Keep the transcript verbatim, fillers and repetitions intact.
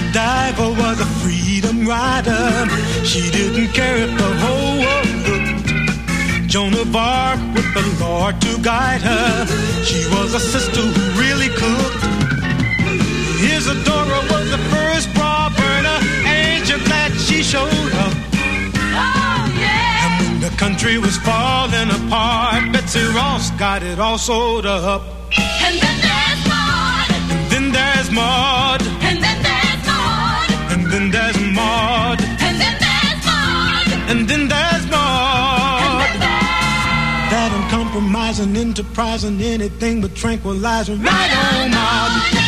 Diver was a freedom rider. She didn't care if the whole world looked. Joan of Arc with the Lord to guide her. She was a sister who really cooked. Isadora was the first bra burner. Ain't you glad she showed up? Oh, yeah! And when the country was falling apart, Betsy Ross got it all sewed up. And then there's Maud. And then there's Maud. And then there's Maud. And then there's Maud. And then there's Maud. And then there's Maud. And then there's that uncompromising, enterprising, anything but tranquilizing. Right on, Maud.